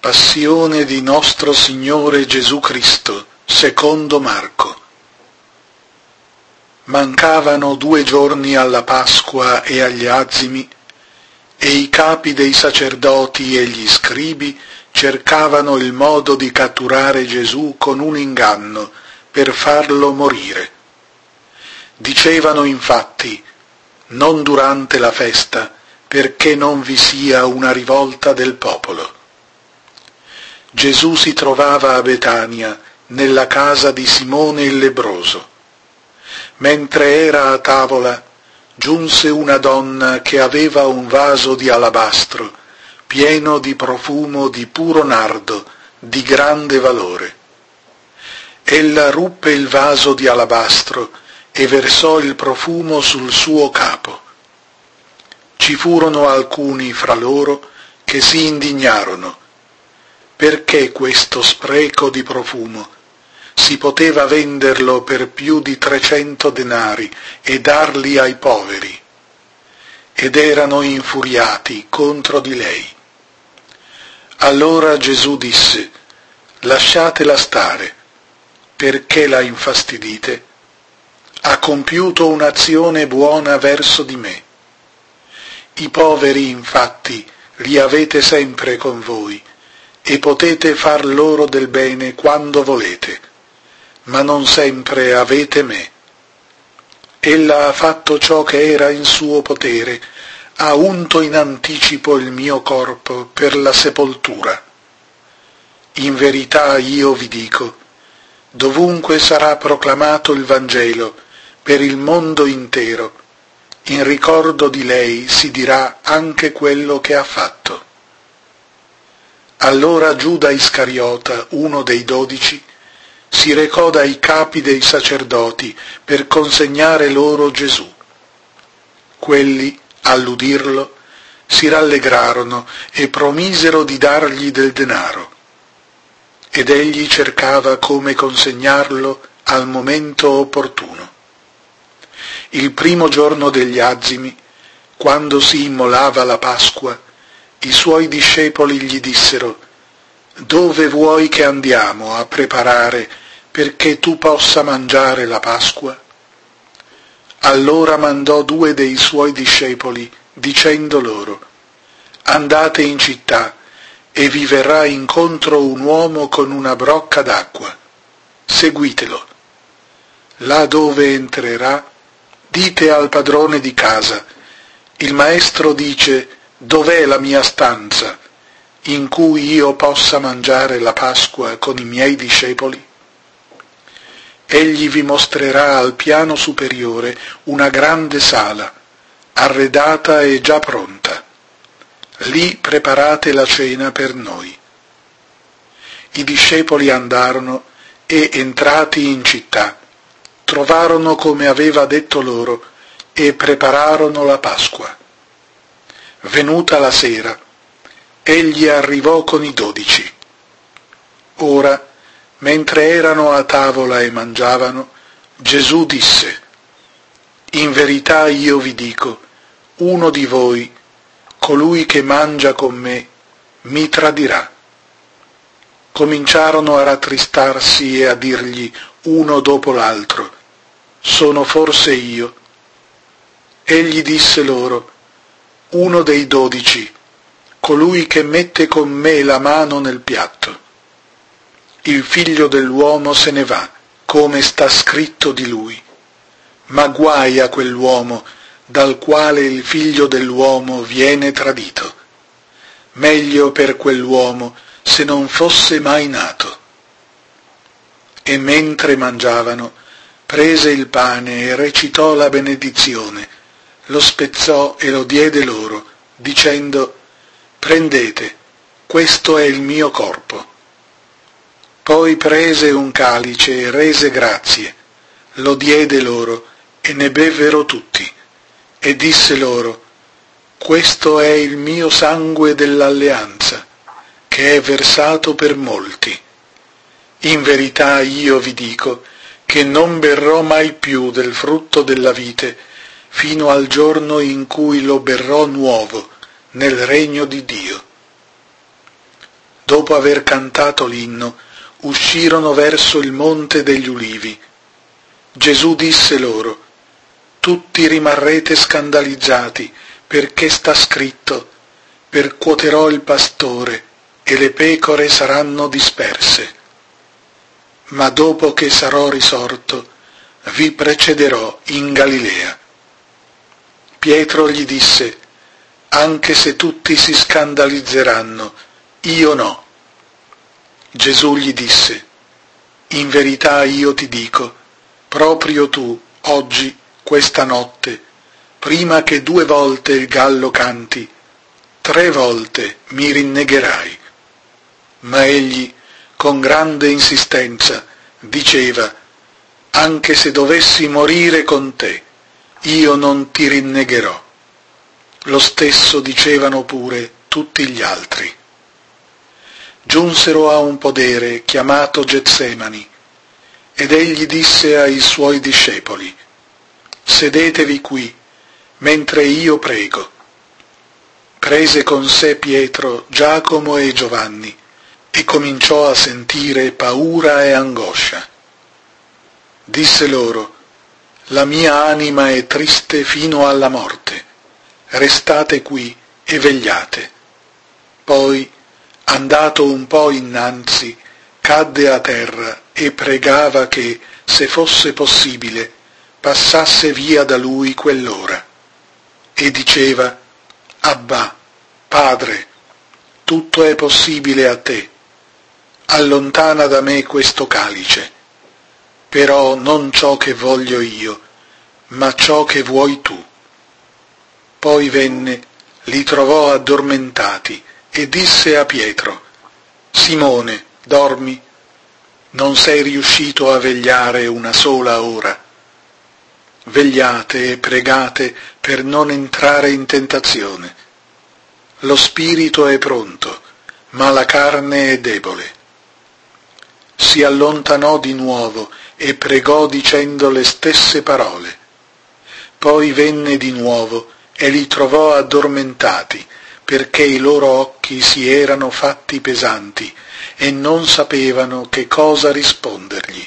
Passione di nostro Signore Gesù Cristo, secondo Marco. Mancavano 2 giorni alla Pasqua e agli azimi, e i capi dei sacerdoti e gli scribi cercavano il modo di catturare Gesù con un inganno per farlo morire. Dicevano infatti: non durante la festa, perché non vi sia una rivolta del popolo. Gesù si trovava a Betania, nella casa di Simone il lebbroso. Mentre era a tavola, giunse una donna che aveva un vaso di alabastro, pieno di profumo di puro nardo, di grande valore. Ella ruppe il vaso di alabastro e versò il profumo sul suo capo. Ci furono alcuni fra loro che si indignarono. Perché questo spreco di profumo? Si poteva venderlo per più di 300 denari e darli ai poveri. Ed erano infuriati contro di lei. Allora Gesù disse: lasciatela stare, perché la infastidite? Ha compiuto un'azione buona verso di me. I poveri infatti li avete sempre con voi, e potete far loro del bene quando volete, ma non sempre avete me. Ella ha fatto ciò che era in suo potere, ha unto in anticipo il mio corpo per la sepoltura. In verità io vi dico, dovunque sarà proclamato il Vangelo per il mondo intero, in ricordo di lei si dirà anche quello che ha fatto. Allora Giuda Iscariota, uno dei 12, si recò dai capi dei sacerdoti per consegnare loro Gesù. Quelli, all'udirlo, si rallegrarono e promisero di dargli del denaro. Ed egli cercava come consegnarlo al momento opportuno. Il primo giorno degli azimi, quando si immolava la Pasqua, i suoi discepoli gli dissero: dove vuoi che andiamo a preparare perché tu possa mangiare la Pasqua? Allora mandò 2 dei suoi discepoli, dicendo loro: andate in città e vi verrà incontro un uomo con una brocca d'acqua. Seguitelo. Là dove entrerà, dite al padrone di casa: il maestro dice: dov'è la mia stanza, in cui io possa mangiare la Pasqua con i miei discepoli? Egli vi mostrerà al piano superiore una grande sala, arredata e già pronta. Lì preparate la cena per noi. I discepoli andarono e, entrati in città, trovarono come aveva detto loro e prepararono la Pasqua. Venuta la sera, egli arrivò con i 12. Ora, mentre erano a tavola e mangiavano, Gesù disse: in verità io vi dico, uno di voi, colui che mangia con me, mi tradirà. Cominciarono a rattristarsi e a dirgli uno dopo l'altro: sono forse io? Egli disse loro: uno dei 12, colui che mette con me la mano nel piatto. Il figlio dell'uomo se ne va, come sta scritto di lui. Ma guai a quell'uomo dal quale il figlio dell'uomo viene tradito. Meglio per quell'uomo se non fosse mai nato. E mentre mangiavano, prese il pane e recitò la benedizione, lo spezzò e lo diede loro, dicendo: prendete, questo è il mio corpo. Poi prese un calice e rese grazie, lo diede loro e ne bevvero tutti, e disse loro: questo è il mio sangue dell'alleanza, che è versato per molti. In verità io vi dico che non berrò mai più del frutto della vite fino al giorno in cui lo berrò nuovo nel regno di Dio. dopo aver cantato l'inno, uscirono verso il monte degli Ulivi. Gesù disse loro: tutti rimarrete scandalizzati, perché sta scritto: percuoterò il pastore e le pecore saranno disperse. Ma dopo che sarò risorto, vi precederò in Galilea. Pietro gli disse: anche se tutti si scandalizzeranno, io no. Gesù gli disse: in verità io ti dico, proprio tu, oggi, questa notte, prima che 2 volte il gallo canti, 3 volte mi rinnegherai. Ma egli, con grande insistenza, diceva: anche se dovessi morire con te, io non ti rinnegherò. Lo stesso dicevano pure tutti gli altri. Giunsero a un podere chiamato Getsemani, ed egli disse ai suoi discepoli: sedetevi qui, mentre io prego. Prese con sé Pietro, Giacomo e Giovanni, e cominciò a sentire paura e angoscia. Disse loro: la mia anima è triste fino alla morte, restate qui e vegliate. Poi, andato un po' innanzi, cadde a terra e pregava che, se fosse possibile, passasse via da lui quell'ora. E diceva: Abbà, Padre, tutto è possibile a te. Allontana da me questo calice, però non ciò che voglio io, ma ciò che vuoi tu. Poi venne, li trovò addormentati e disse a Pietro: Simone, dormi? Non sei riuscito a vegliare una sola ora? Vegliate e pregate per non entrare in tentazione. Lo spirito è pronto, ma la carne è debole. Si allontanò di nuovo e pregò dicendo le stesse parole. Poi venne di nuovo e li trovò addormentati, perché i loro occhi si erano fatti pesanti e non sapevano che cosa rispondergli.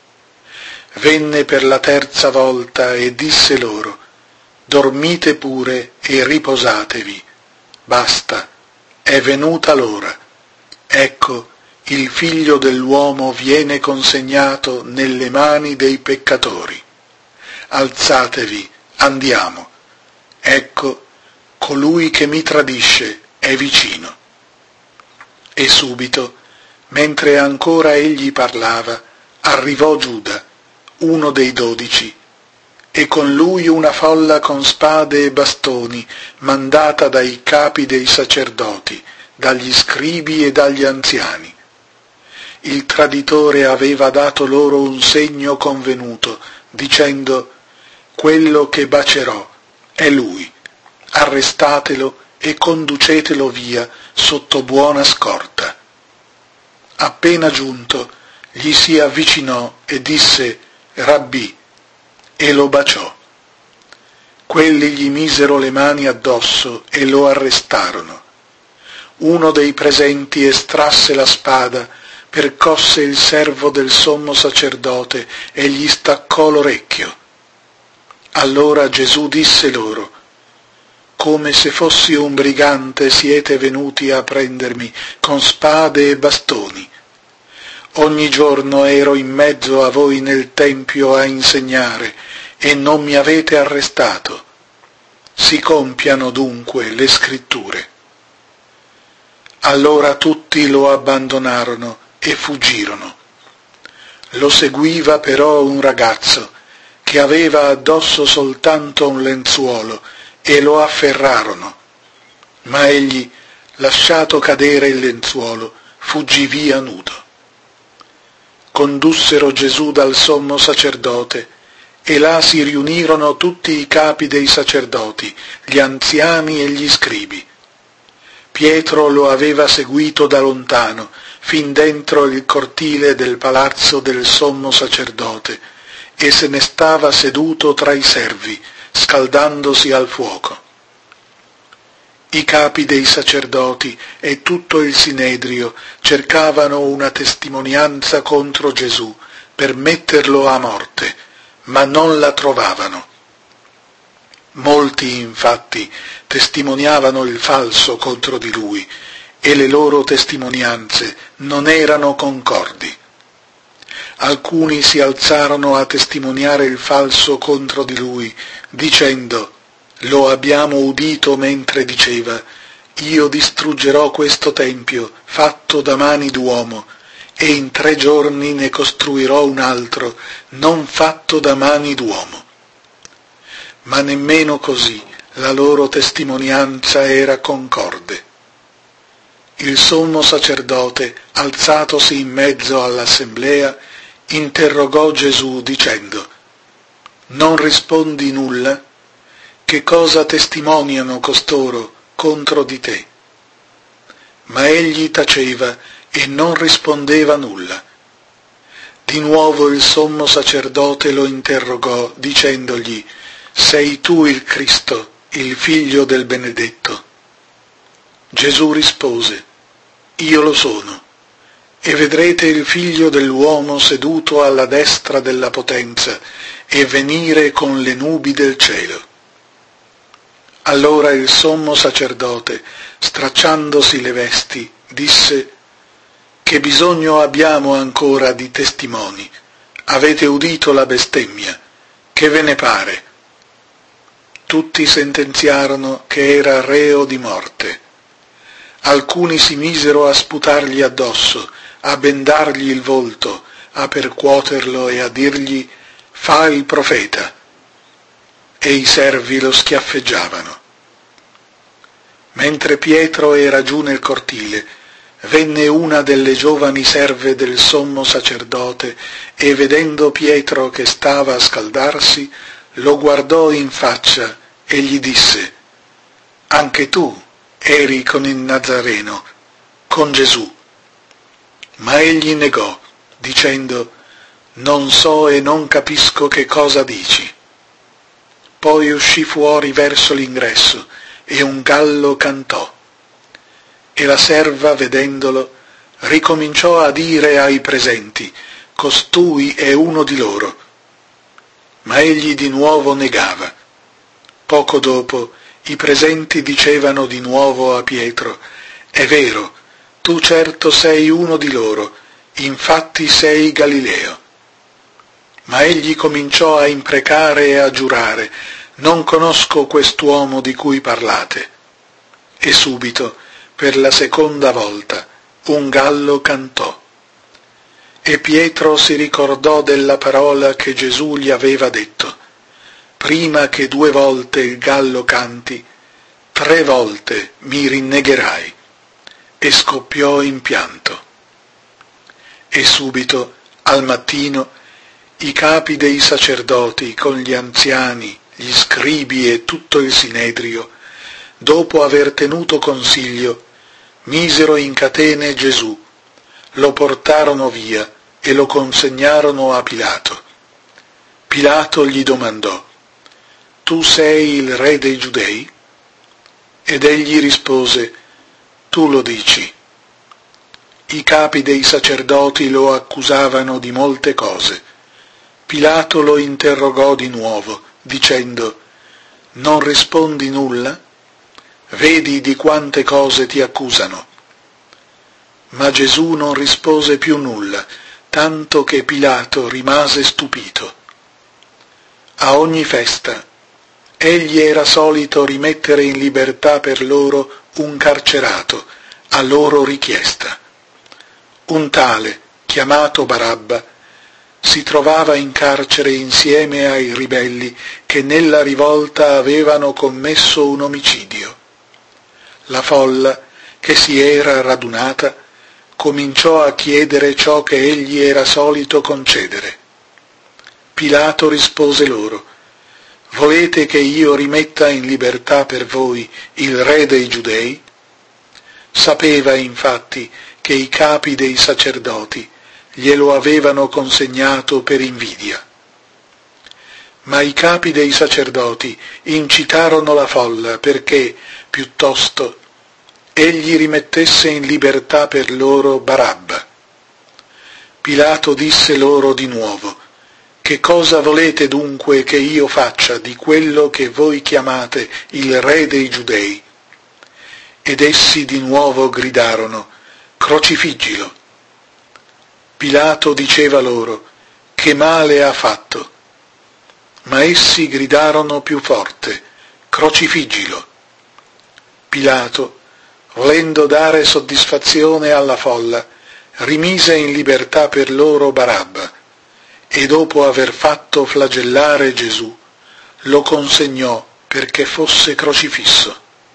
Venne per la 3ª volta e disse loro: dormite pure e riposatevi. Basta, è venuta l'ora. Ecco, il Figlio dell'uomo viene consegnato nelle mani dei peccatori. Alzatevi, andiamo. Ecco, colui che mi tradisce è vicino. E subito, mentre ancora egli parlava, arrivò Giuda, uno dei 12, e con lui una folla con spade e bastoni, mandata dai capi dei sacerdoti, dagli scribi e dagli anziani. Il traditore aveva dato loro un segno convenuto, dicendo: quello che bacerò è lui, arrestatelo e conducetelo via sotto buona scorta. Appena giunto, gli si avvicinò e disse: Rabbì, e lo baciò. Quelli gli misero le mani addosso e lo arrestarono. Uno dei presenti estrasse la spada, percosse il servo del sommo sacerdote e gli staccò l'orecchio. Allora Gesù disse loro: come se fossi un brigante siete venuti a prendermi con spade e bastoni. Ogni giorno ero in mezzo a voi nel Tempio a insegnare e non mi avete arrestato. Si compiano dunque le Scritture. Allora tutti lo abbandonarono e fuggirono. Lo seguiva però un ragazzo che aveva addosso soltanto un lenzuolo e lo afferrarono. Ma egli, lasciato cadere il lenzuolo, fuggì via nudo. Condussero Gesù dal sommo sacerdote e là si riunirono tutti i capi dei sacerdoti, gli anziani e gli scribi. Pietro lo aveva seguito da lontano, fin dentro il cortile del palazzo del sommo sacerdote, e se ne stava seduto tra i servi, scaldandosi al fuoco. I capi dei sacerdoti e tutto il Sinedrio cercavano una testimonianza contro Gesù per metterlo a morte, ma non la trovavano. Molti, infatti, testimoniavano il falso contro di lui, e le loro testimonianze non erano concordi. Alcuni si alzarono a testimoniare il falso contro di lui, dicendo: «Lo abbiamo udito mentre diceva: io distruggerò questo tempio fatto da mani d'uomo, e in 3 giorni ne costruirò un altro non fatto da mani d'uomo». Ma nemmeno così la loro testimonianza era concorde. Il sommo sacerdote, alzatosi in mezzo all'assemblea, interrogò Gesù dicendo: «Non rispondi nulla? Che cosa testimoniano costoro contro di te?» Ma egli taceva e non rispondeva nulla. Di nuovo il sommo sacerdote lo interrogò dicendogli: «Sei tu il Cristo, il Figlio del Benedetto?» Gesù rispose: «Io lo sono, e vedrete il Figlio dell'uomo seduto alla destra della potenza e venire con le nubi del cielo». Allora il sommo sacerdote, stracciandosi le vesti, disse: «Che bisogno abbiamo ancora di testimoni? Avete udito la bestemmia, che ve ne pare?» Tutti sentenziarono che era reo di morte. Alcuni si misero a sputargli addosso, a bendargli il volto, a percuoterlo e a dirgli: «Fa il profeta», e i servi lo schiaffeggiavano. Mentre Pietro era giù nel cortile, venne una delle giovani serve del sommo sacerdote e, vedendo Pietro che stava a scaldarsi, lo guardò in faccia e gli disse: «Anche tu eri con il Nazareno, con Gesù». Ma egli negò, dicendo: «Non so e non capisco che cosa dici». Poi uscì fuori verso l'ingresso e un gallo cantò. E la serva, vedendolo, ricominciò a dire ai presenti: «Costui è uno di loro». Ma egli di nuovo negava. Poco dopo i presenti dicevano di nuovo a Pietro: «È vero, tu certo sei uno di loro, infatti sei Galileo». Ma egli cominciò a imprecare e a giurare: «Non conosco quest'uomo di cui parlate». E subito, per la seconda volta, un gallo cantò. E Pietro si ricordò della parola che Gesù gli aveva detto: «Prima che 2 volte il gallo canti, 3 volte mi rinnegherai», e scoppiò in pianto. E subito, al mattino, i capi dei sacerdoti con gli anziani, gli scribi e tutto il Sinedrio, dopo aver tenuto consiglio, misero in catene Gesù, lo portarono via e lo consegnarono a Pilato. Pilato gli domandò: «Tu sei il re dei Giudei?» Ed egli rispose: «Tu lo dici». I capi dei sacerdoti lo accusavano di molte cose. Pilato lo interrogò di nuovo, dicendo: «Non rispondi nulla? Vedi di quante cose ti accusano». Ma Gesù non rispose più nulla, tanto che Pilato rimase stupito. A ogni festa egli era solito rimettere in libertà per loro un carcerato, a loro richiesta. Un tale, chiamato Barabba, si trovava in carcere insieme ai ribelli che nella rivolta avevano commesso un omicidio. La folla, che si era radunata, cominciò a chiedere ciò che egli era solito concedere. Pilato rispose loro: «Volete che io rimetta in libertà per voi il re dei Giudei?» Sapeva infatti che i capi dei sacerdoti glielo avevano consegnato per invidia. Ma i capi dei sacerdoti incitarono la folla perché, piuttosto, egli rimettesse in libertà per loro Barabba. Pilato disse loro di nuovo: «Che cosa volete dunque che io faccia di quello che voi chiamate il Re dei Giudei?» Ed essi di nuovo gridarono: «Crocifiggilo!» Pilato diceva loro: «Che male ha fatto?» Ma essi gridarono più forte: «Crocifiggilo!» Pilato, volendo dare soddisfazione alla folla, rimise in libertà per loro Barabba, e dopo aver fatto flagellare Gesù, lo consegnò perché fosse crocifisso.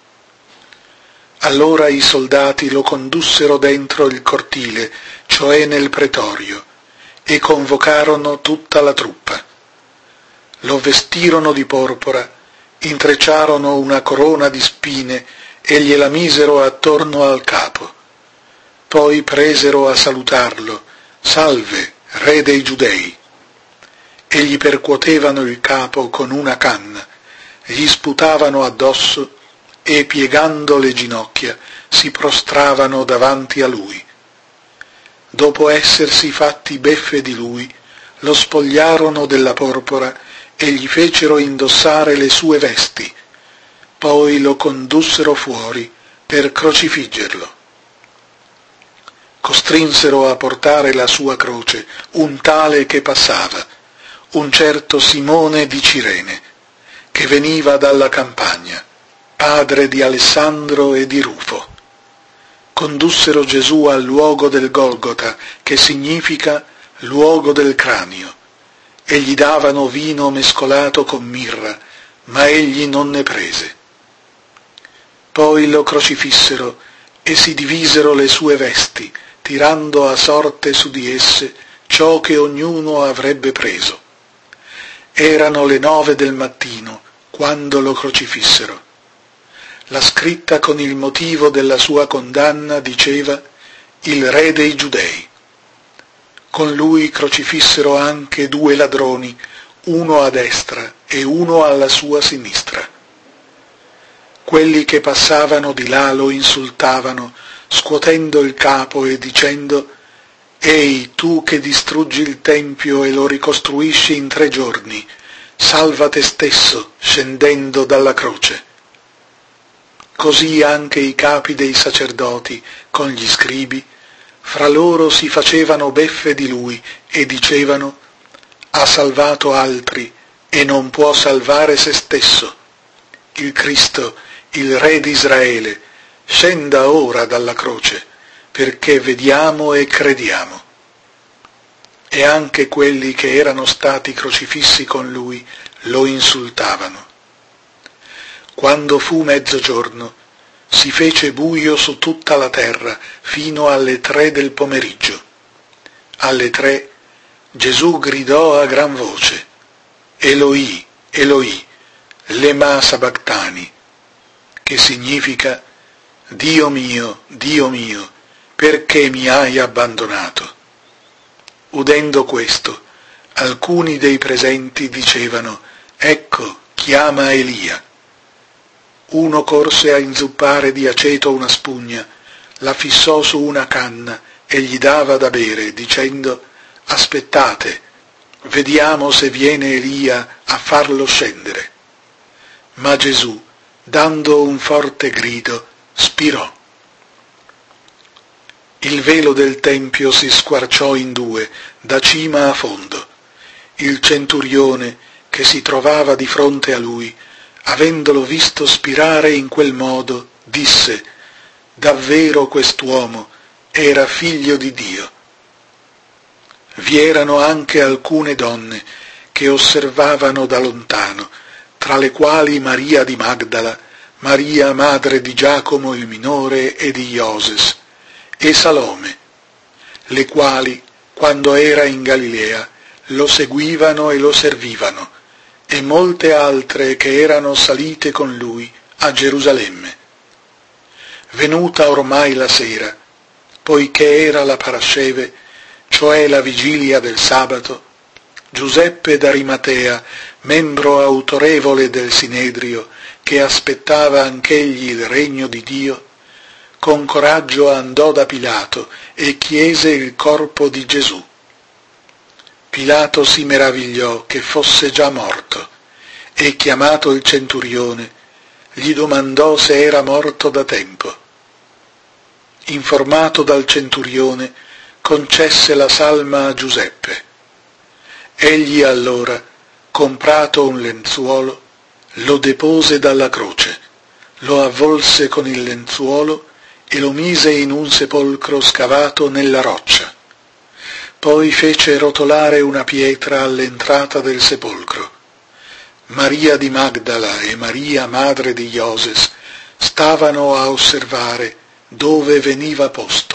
Allora i soldati lo condussero dentro il cortile, cioè nel pretorio, e convocarono tutta la truppa. Lo vestirono di porpora, intrecciarono una corona di spine e gliela misero attorno al capo. Poi presero a salutarlo: «Salve, Re dei Giudei!» E gli percuotevano il capo con una canna, gli sputavano addosso e, piegando le ginocchia, si prostravano davanti a lui. Dopo essersi fatti beffe di lui, lo spogliarono della porpora e gli fecero indossare le sue vesti. Poi lo condussero fuori per crocifiggerlo. Costrinsero a portare la sua croce un tale che passava, un certo Simone di Cirene, che veniva dalla campagna, padre di Alessandro e di Rufo. Condussero Gesù al luogo del Golgota, che significa luogo del cranio, e gli davano vino mescolato con mirra, ma egli non ne prese. Poi lo crocifissero e si divisero le sue vesti, tirando a sorte su di esse ciò che ognuno avrebbe preso. Erano le 9 del mattino quando lo crocifissero. La scritta con il motivo della sua condanna diceva: «Il Re dei Giudei». Con lui crocifissero anche 2 ladroni, uno a destra e uno alla sua sinistra. Quelli che passavano di là lo insultavano, scuotendo il capo e dicendo: «Ehi, tu che distruggi il Tempio e lo ricostruisci in 3 giorni, salva te stesso scendendo dalla croce». Così anche i capi dei sacerdoti, con gli scribi, fra loro si facevano beffe di lui e dicevano: «Ha salvato altri e non può salvare se stesso. Il Cristo, il Re di Israele, scenda ora dalla croce, perché vediamo e crediamo». E anche quelli che erano stati crocifissi con lui lo insultavano. Quando fu mezzogiorno, si fece buio su tutta la terra fino alle 3 del pomeriggio. Alle 3 Gesù gridò a gran voce: «Eloi, Eloi, lema sabachthani», che significa: Dio mio, perché mi hai abbandonato?» Udendo questo, alcuni dei presenti dicevano: «Ecco, chiama Elia». Uno corse a inzuppare di aceto una spugna, la fissò su una canna e gli dava da bere, dicendo: «Aspettate, vediamo se viene Elia a farlo scendere». Ma Gesù, dando un forte grido, spirò. Il velo del Tempio si squarciò in 2, da cima a fondo. Il centurione, che si trovava di fronte a lui, avendolo visto spirare in quel modo, disse: «Davvero quest'uomo era figlio di Dio». Vi erano anche alcune donne che osservavano da lontano, tra le quali Maria di Magdala, Maria madre di Giacomo il minore e di Ioses, e Salome, le quali, quando era in Galilea, lo seguivano e lo servivano, e molte altre che erano salite con lui a Gerusalemme. Venuta ormai la sera, poiché era la Parasceve, cioè la vigilia del sabato, Giuseppe d'Arimatea, membro autorevole del Sinedrio, che aspettava anch'egli il regno di Dio, con coraggio andò da Pilato e chiese il corpo di Gesù. Pilato si meravigliò che fosse già morto e, chiamato il centurione, gli domandò se era morto da tempo. Informato dal centurione, concesse la salma a Giuseppe. Egli allora, comprato un lenzuolo, lo depose dalla croce, lo avvolse con il lenzuolo e lo mise in un sepolcro scavato nella roccia. Poi fece rotolare una pietra all'entrata del sepolcro. Maria di Magdala e Maria, madre di Ioses, stavano a osservare dove veniva posto.